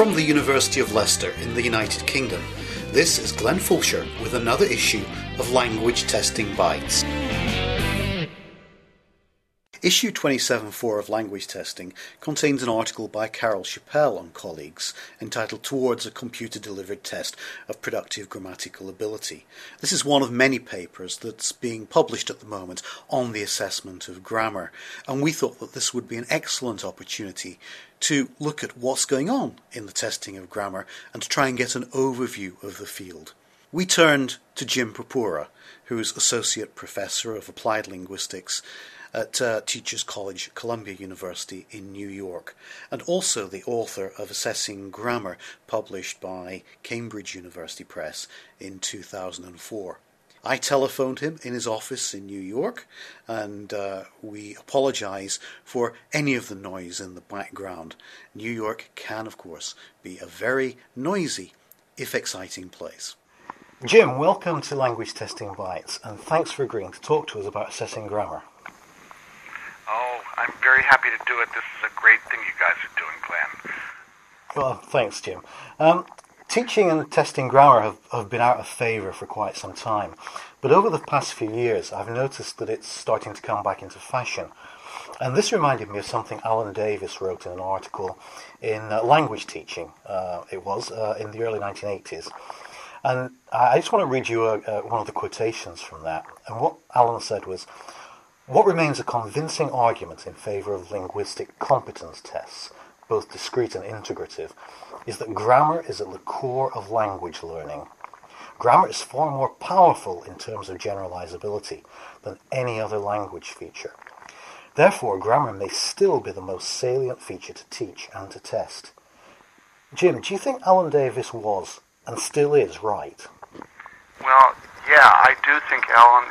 From the University of Leicester in the United Kingdom, this is Glenn Fulcher with another issue of Language Testing Bites. Issue 27.4 of Language Testing contains an article by Carol Chappell and colleagues entitled Towards a Computer-Delivered Test of Productive Grammatical Ability. This is one of many papers that's being published at the moment on the assessment of grammar, and we thought that this would be an excellent opportunity to look at what's going on in the testing of grammar and to try and get an overview of the field. We turned to Jim Purpura, who is Associate Professor of Applied Linguistics at Teachers College, Columbia University in New York, and also the author of Assessing Grammar, published by Cambridge University Press in 2004. I telephoned him in his office in New York, and we apologise for any of the noise in the background. New York can, of course, be a very noisy, if exciting place. Jim, welcome to Language Testing Bites, and thanks for agreeing to talk to us about assessing grammar. Oh, I'm very happy to do it. This is a great thing you guys are doing, Glenn. Well, thanks, Jim. Teaching and testing grammar have been out of favour for quite some time, but over the past few years I've noticed that it's starting to come back into fashion. And this reminded me of something Alan Davis wrote in an article in Language Teaching, in the early 1980s. And I just want to read you one of the quotations from that. And what Alan said was, "What remains a convincing argument in favour of linguistic competence tests, both discrete and integrative, is that grammar is at the core of language learning. Grammar is far more powerful in terms of generalizability than any other language feature. Therefore, grammar may still be the most salient feature to teach and to test." Jim, do you think Alan Davis was, and still is, right? Well, yeah, I do think Alan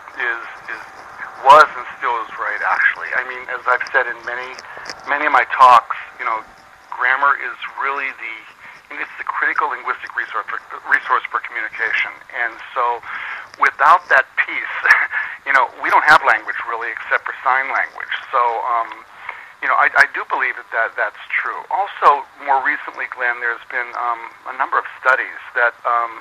was and still is right, actually. I mean, as I've said in many of my talks, grammar is really it's the critical linguistic resource for communication. And so without that piece, we don't have language really except for sign language. So, I do believe that's true. Also, more recently, Glenn, there's been a number of studies that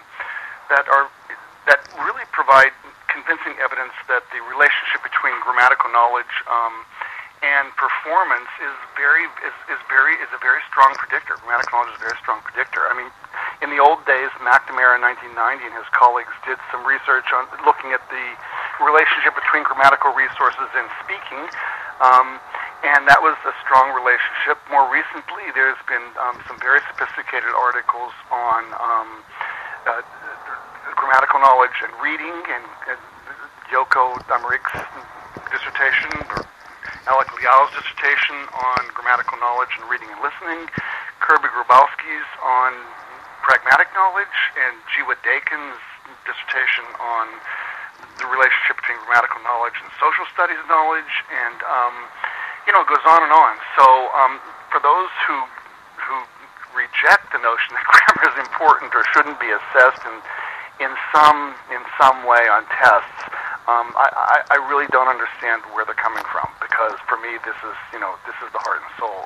really provide convincing evidence that the relationship between grammatical knowledge and performance is a very strong predictor. Grammatical knowledge is a very strong predictor. I mean, in the old days, McNamara in 1990 and his colleagues did some research on looking at the relationship between grammatical resources and speaking, and that was a strong relationship. More recently, there's been some very sophisticated articles on grammatical knowledge and reading, and Yoko Dameric's dissertation, or Alec Liao's dissertation on grammatical knowledge and reading and listening, Kirby Grabowski's on pragmatic knowledge, and Jiwa Dakin's dissertation on the relationship between grammatical knowledge and social studies knowledge, and it goes on and on. So for those who reject the notion that grammar is important or shouldn't be assessed in some way on tests, I really don't understand where they're coming from, because for me this is the heart and soul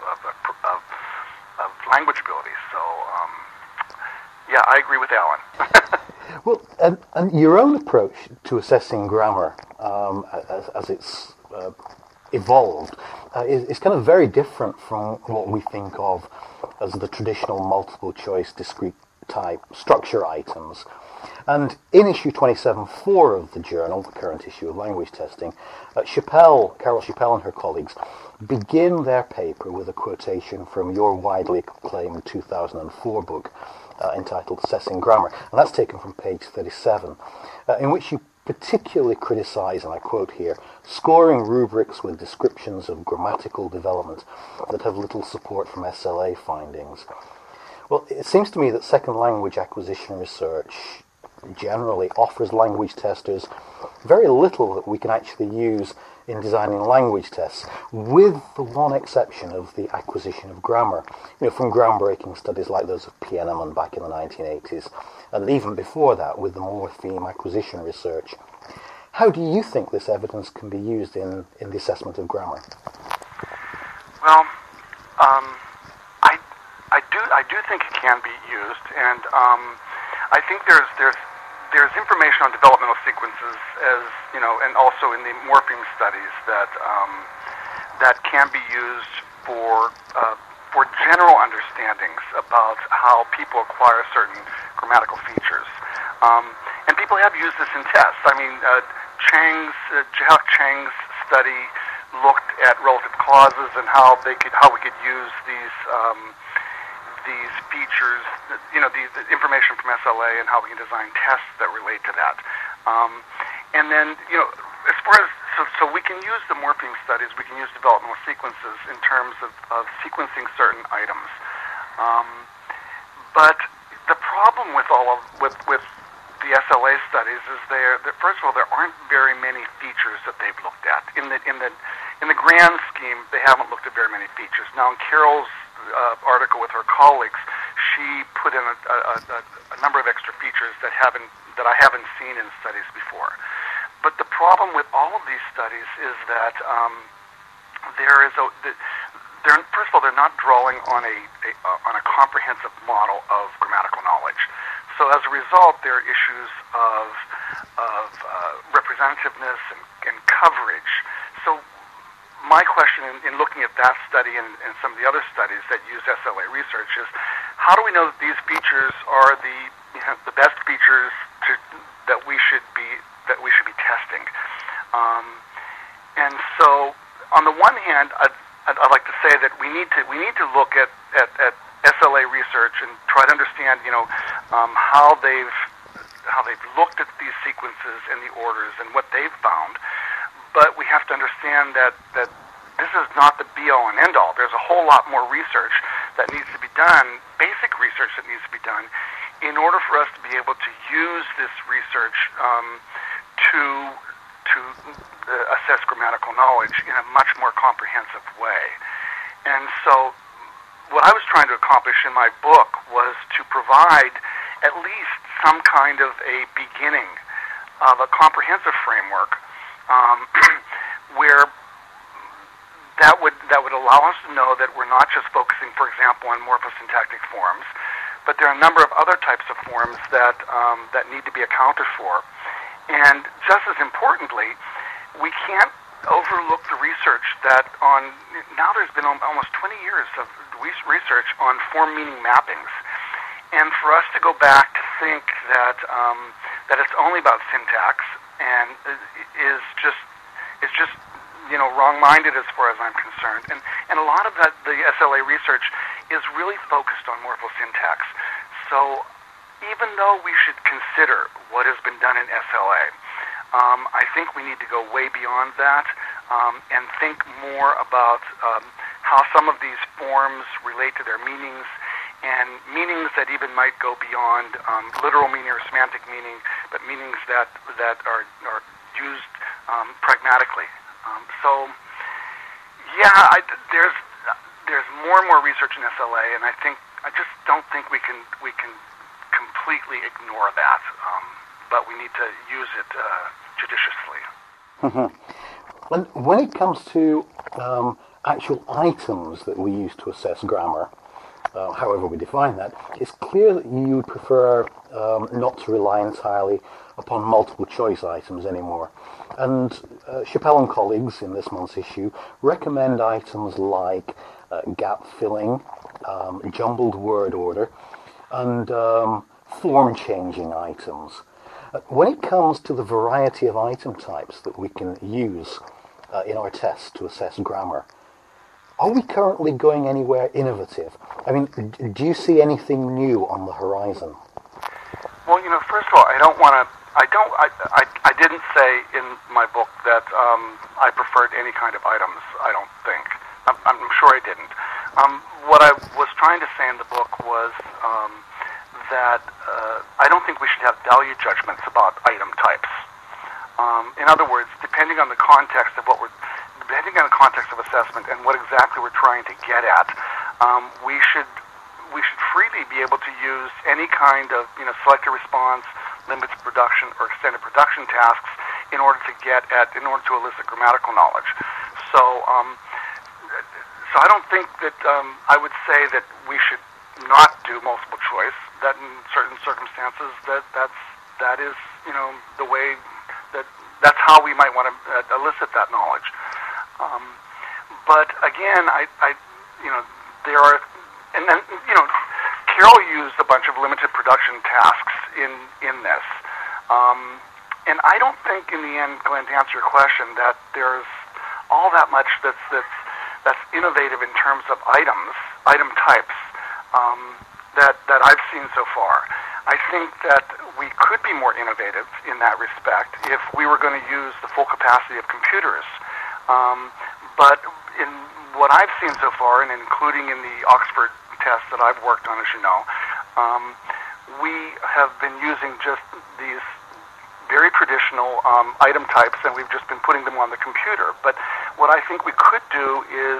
of language ability. So yeah, I agree with Alan. Well, and your own approach to assessing grammar as it's evolved is kind of very different from what we think of as the traditional multiple choice discrete type structure items. And in issue 27.4 of the journal, the current issue of Language Testing, Carol Chappell and her colleagues begin their paper with a quotation from your widely acclaimed 2004 book entitled Assessing Grammar. And that's taken from page 37, in which you particularly criticise, and I quote here, scoring rubrics with descriptions of grammatical development that have little support from SLA findings. Well, it seems to me that second language acquisition research generally offers language testers very little that we can actually use in designing language tests, with the one exception of the acquisition of grammar, from groundbreaking studies like those of Pieneman back in the 1980s, and even before that with the Mortheme acquisition research. How do you think this evidence can be used in the assessment of grammar? Well, I think it can be used, and I think there's information on developmental sequences, as you know, and also in the morpheme studies that can be used for general understandings about how people acquire certain grammatical features. And people have used this in tests. I mean, Jihak Chang's study looked at relative clauses and how we could use these features, you know, the information from SLA, and how we can design tests that relate to that. And then, you know, as far as so we can use the morpheme studies, we can use developmental sequences in terms of sequencing certain items. But the problem with with the SLA studies is that first of all, there aren't very many features that they've looked at. In the grand scheme, they haven't looked at very many features. Now, in Carol's article with her colleagues, she put in a number of extra features that I haven't seen in studies before. But the problem with all of these studies is that first of all, they're not drawing on a comprehensive model of grammatical knowledge. So as a result, there are issues of representativeness and coverage. So my question in looking at that study and some of the other studies that use SLA research is, how do we know that these features are the best features that we should be testing? And so, on the one hand, I'd like to say that we need to look at SLA research and try to understand, you know, how they've looked at these sequences and the orders and what they've found. But we have to understand that this is not the be-all and end-all. There's a whole lot more research that needs to be done, basic research that needs to be done, in order for us to be able to use this research to assess grammatical knowledge in a much more comprehensive way. And so what I was trying to accomplish in my book was to provide at least some kind of a beginning of a comprehensive framework where that would allow us to know that we're not just focusing, for example, on morphosyntactic forms, but there are a number of other types of forms that need to be accounted for. And just as importantly, we can't overlook the research that now there's been almost 20 years of research on form meaning mappings. And for us to go back to think that it's only about syntax and is just you know, wrong-minded as far as I'm concerned. And a lot of the SLA research is really focused on morphosyntax. So even though we should consider what has been done in SLA, I think we need to go way beyond that and think more about how some of these forms relate to their meanings, and meanings that even might go beyond literal meaning or semantic meaning, but meanings that are used pragmatically. So, yeah, there's more and more research in SLA, and I just don't think we can completely ignore that, but we need to use it judiciously. When it comes to actual items that we use to assess grammar, however we define that, it's clear that you would prefer not to rely entirely upon multiple choice items anymore. And Chappell and colleagues in this month's issue recommend items like gap filling, jumbled word order, and form changing items. When it comes to the variety of item types that we can use in our tests to assess grammar, are we currently going anywhere innovative? I mean, do you see anything new on the horizon? Well, you know, first of all, I didn't say in my book that I preferred any kind of items. I don't think. I'm sure I didn't. What I was trying to say in the book was that I don't think we should have value judgments about item types. In other words, depending on the context of assessment and what exactly we're trying to get at, we should freely be able to use any kind of, you know, selected response, limited production, or extended production tasks in order to elicit grammatical knowledge. So I don't think that I would say that we should not do multiple choice. That in certain circumstances, that is the way that's how we might want to elicit that knowledge. But again, I there are, and then Carol used a bunch of limited production tasks in this, and I don't think in the end, Glenn, to answer your question, that there's all that much that's innovative in terms of item types that I've seen so far. I think that we could be more innovative in that respect if we were going to use the full capacity of computers. But in what I've seen so far, and including in the Oxford test that I've worked on, as you know, we have been using just these very traditional item types, and we've just been putting them on the computer. But what I think we could do is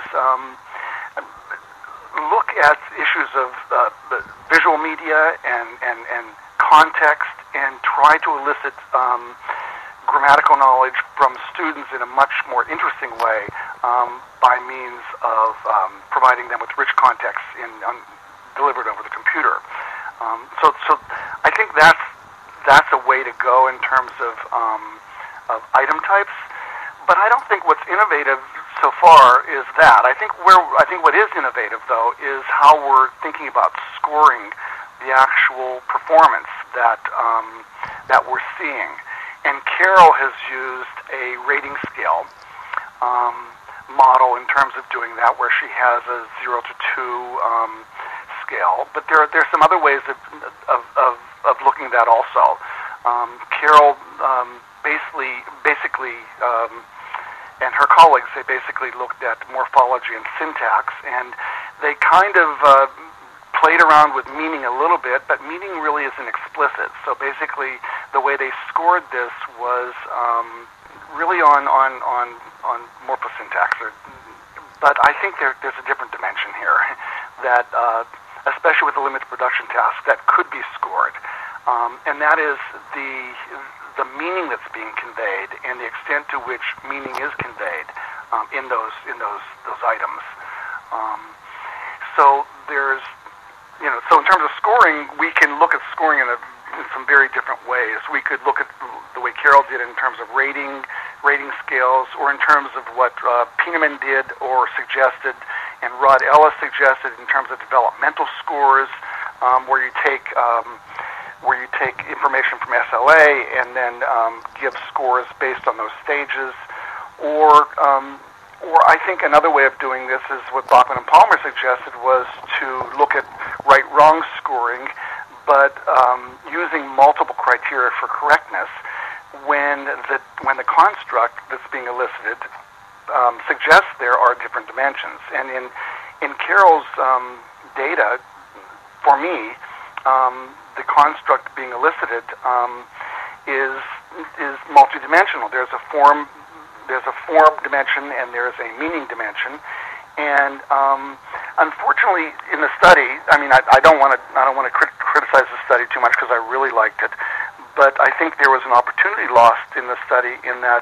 look at issues of visual media and context, and try to elicit grammatical knowledge from students in a much more interesting way by means of providing them with rich context delivered over the computer. So I think that's a way to go in terms of item types. But I don't think what's innovative so far is that. I think what is innovative, though, is how we're thinking about scoring the actual performance that we're seeing. And Carol has used a rating scale model in terms of doing that, where she has a 0 to 2 scale. But there's some other ways of looking at that also. Carol basically and her colleagues, they basically looked at morphology and syntax, and they kind of played around with meaning a little bit, but meaning really isn't explicit. So basically, the way they scored this was really on morphosyntax. But I think there's a different dimension here that, especially with the limited production task, that could be scored, and that is the meaning that's being conveyed and the extent to which meaning is conveyed in those items. So there's, so in terms of scoring, we can look at scoring in some very different ways. We could look at the way Carol did in terms of rating scales, or in terms of what Pieneman did or suggested, and Rod Ellis suggested in terms of developmental scores, where you take information from SLA and then give scores based on those stages, or I think another way of doing this is what Bachman and Palmer suggested, was to look at right-wrong scoring, but using multiple criteria for correctness when the construct that's being elicited suggests there are different dimensions. And in Carol's data, for me, the construct being elicited is multidimensional. There's a form dimension and there's a meaning dimension. And unfortunately, in the study, I mean, I don't want to criticize the study too much because I really liked it, but I think there was an opportunity lost in the study in that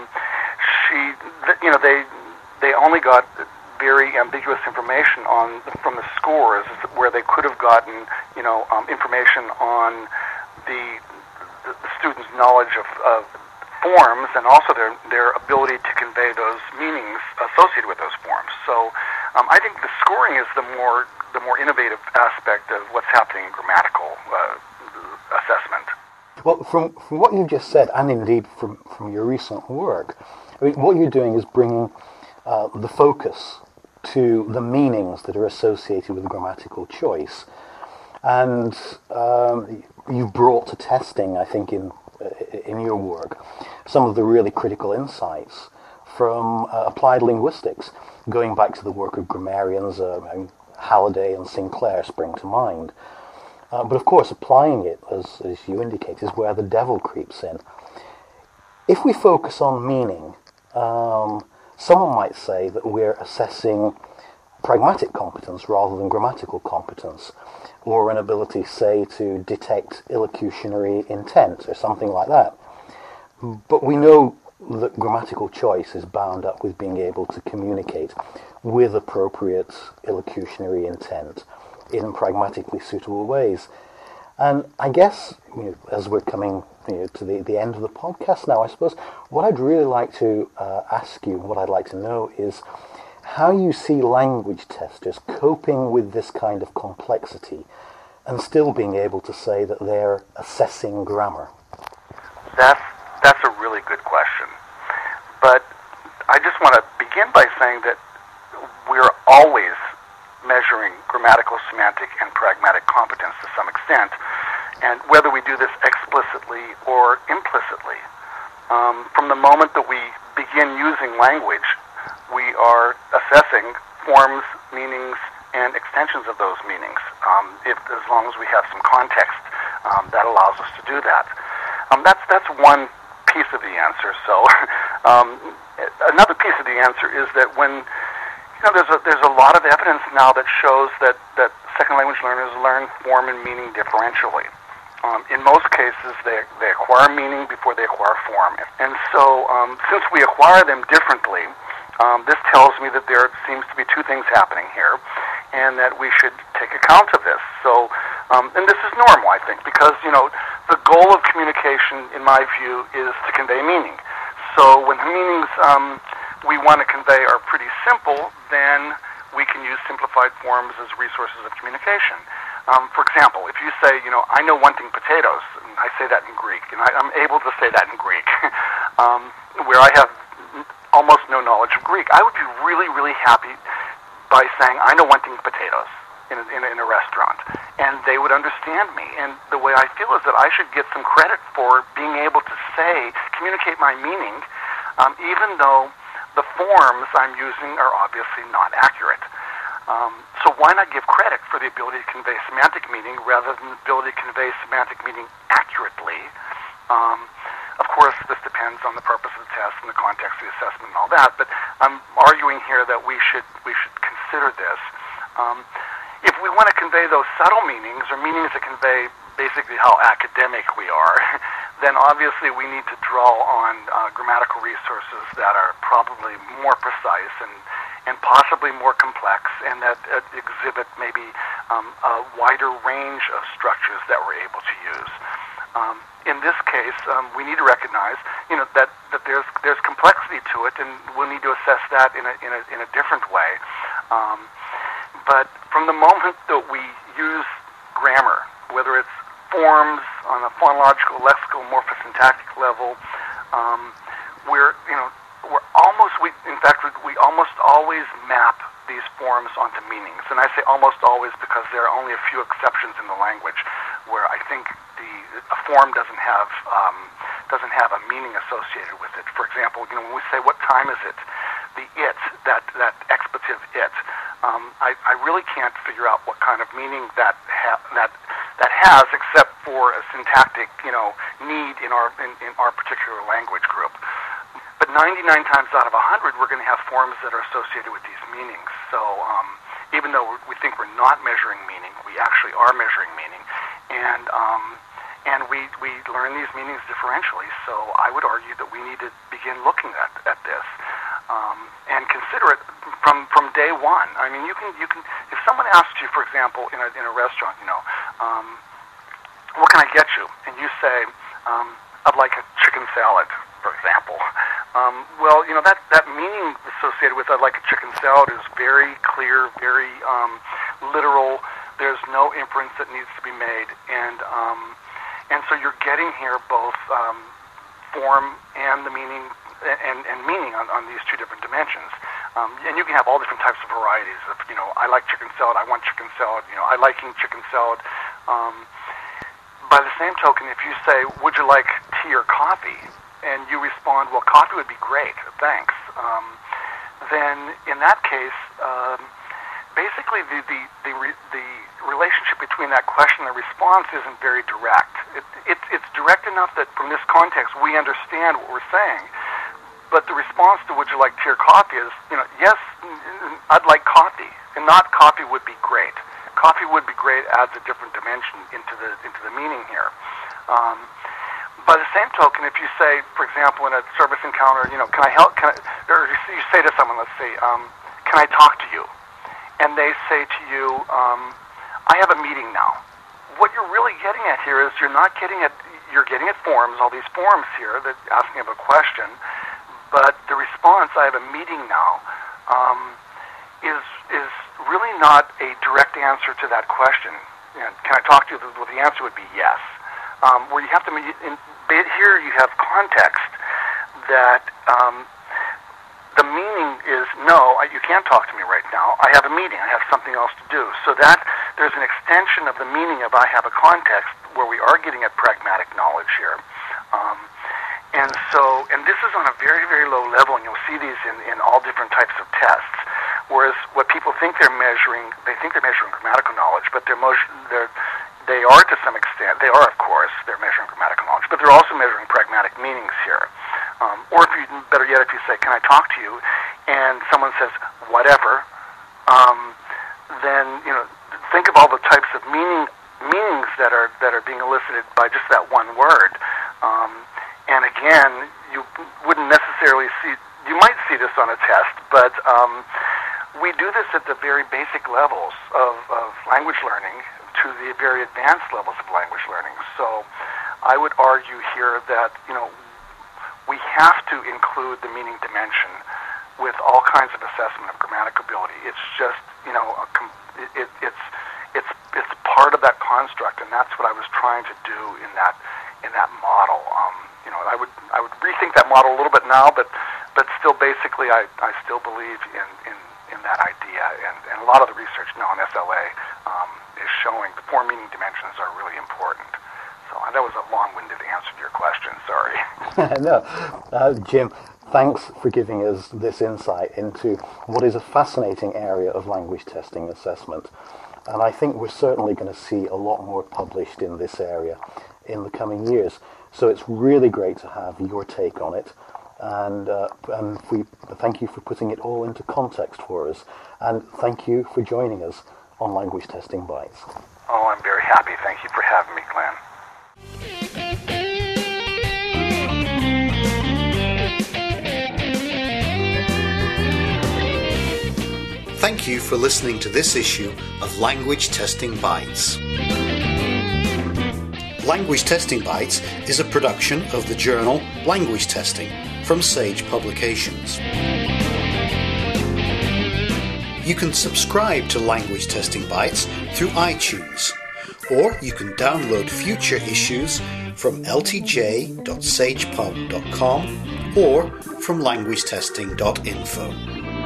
they only got very ambiguous information from the scores, where they could have gotten information on the students' knowledge of forms, and also their ability to convey those meanings associated with those forms. So I think the scoring is the more innovative aspect of what's happening in grammatical assessment. Well, from what you just said, and indeed from your recent work, I mean, what you're doing is bringing the focus to the meanings that are associated with grammatical choice, and you brought to testing, I think, in your work, some of the really critical insights from applied linguistics, going back to the work of grammarians. Halliday and Sinclair spring to mind. But of course, applying it, as you indicate, is where the devil creeps in. If we focus on meaning, someone might say that we're assessing pragmatic competence rather than grammatical competence, or an ability, say, to detect illocutionary intent, or something like that. But we know that grammatical choice is bound up with being able to communicate with appropriate illocutionary intent in pragmatically suitable ways. And I guess, as we're coming to the end of the podcast now, I suppose what I'd really like to ask you, what I'd like to know is how you see language testers coping with this kind of complexity and still being able to say that they're assessing grammar. That's a really good question. But I just want to begin by saying that we're always measuring grammatical, semantic, and pragmatic competence to some extent, and whether we do this explicitly or implicitly. From the moment that we begin using language, we are assessing forms, meanings, and extensions of those meanings, as long as we have some context that allows us to do that. That's one piece of the answer. So another piece of the answer is that when there's a lot of evidence now that shows that second language learners learn form and meaning differentially. In most cases, they acquire meaning before they acquire form. And so since we acquire them differently, this tells me that there seems to be two things happening here, and that we should take account of this. So, and this is normal, I think, because, the goal of communication, in my view, is to convey meaning. So when the meanings we want to convey are pretty simple, then we can use simplified forms as resources of communication. For example, if you say, I know wanting potatoes, and I say that in Greek, and I'm able to say that in Greek, where I have almost no knowledge of Greek, I would be really, really happy by saying, I know wanting potatoes in a restaurant, and they would understand me. And the way I feel is that I should get some credit for being able to communicate my meaning, even though the forms I'm using are obviously not accurate. So why not give credit for the ability to convey semantic meaning rather than the ability to convey semantic meaning accurately? Of course, this depends on the purpose of the test and the context of the assessment and all that, but I'm arguing here that we should consider this. If we want to convey those subtle meanings, or meanings that convey basically how academic we are, then obviously we need to draw on grammatical resources that are probably more precise and possibly more complex, and that exhibit maybe a wider range of structures that we're able to use. In this case, we need to recognize, that there's complexity to it, and we'll need to assess that in a different way. But from the moment that we use grammar, whether it's forms on a phonological, lexical, morphosyntactic level, we almost always map these forms onto meanings. And I say almost always because there are only a few exceptions in the language where I think a form doesn't have a meaning associated with it. For example, when we say, what time is it? The it, that expletive it, I really can't figure out what kind of meaning that has, except for a syntactic, need in our particular language group. But 99 times out of 100, we're going to have forms that are associated with these meanings. So even though we think we're not measuring meaning, we actually are measuring meaning, and we learn these meanings differentially. So I would argue that we need to begin looking at this and consider it from day one. I mean, you can if someone asks you, for example, in a restaurant, what can I get you? And you say, I'd like a chicken salad, for example. Well, that meaning associated with I'd like a chicken salad is very clear, very literal. There's no inference that needs to be made, and so you're getting here both form and the meaning and meaning on these two different dimensions. And you can have all different types of varieties of, I like chicken salad, I want chicken salad, I liking chicken salad. By the same token, if you say, would you like tea or coffee? And you respond, well, coffee would be great, thanks. Then in that case, basically the relationship between that question and response isn't very direct. It's direct enough that from this context we understand what we're saying. But the response to would you like tea or coffee is, yes, I'd like coffee, and not coffee would be great. Coffee would be great adds a different dimension into the meaning here. By the same token, if you say, for example, in a service encounter, can I help? Or you say to someone, let's say, can I talk to you? And they say to you, I have a meeting now. What you're really getting at here is you're getting at forms, all these forms here that asking of a question, but the response, I have a meeting now, is really not a direct answer to that question. Can I talk to you? Well, the answer would be yes. Where you have to, here you have context that the meaning is, no, you can't talk to me right now. I have a meeting. I have something else to do. So that there's an extension of the meaning of I have a context where we are getting at pragmatic knowledge here. And this is on a very, very low level, and you'll see these in all different types of tests. Whereas what people think they're measuring, they think they're measuring grammatical knowledge, but they are to some extent, they are of course, they're measuring grammatical knowledge, but they're also measuring pragmatic meanings here. Or better yet, if you say, can I talk to you? And someone says, whatever, then, think of all the types of meanings that are being elicited by just that one word. And again, you wouldn't necessarily see, you might see this on a test, but we do this at the very basic levels of language learning to the very advanced levels of language learning. So I would argue here that, we have to include the meaning dimension with all kinds of assessment of grammatical ability. It's just, it's part of that construct, and that's what I was trying to do in that model. I would rethink that model a little bit now, but still, basically, I still believe in that idea, and a lot of the research now on SLA is showing the four meaning dimensions are really important. So that was a long-winded answer to your question. Sorry. No, Jim, thanks for giving us this insight into what is a fascinating area of language testing assessment. And I think we're certainly going to see a lot more published in this area in the coming years. So it's really great to have your take on it. And we thank you for putting it all into context for us. And thank you for joining us on Language Testing Bites. Oh, I'm very happy. Thank you for having me, Glenn. Thank you for listening to this issue of Language Testing Bites. Language Testing Bites is a production of the journal Language Testing from Sage Publications. You can subscribe to Language Testing Bites through iTunes, or you can download future issues from ltj.sagepub.com or from languagetesting.info.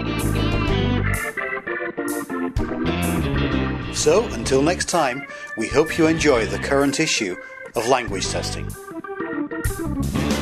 So, until next time, we hope you enjoy the current issue of Language Testing.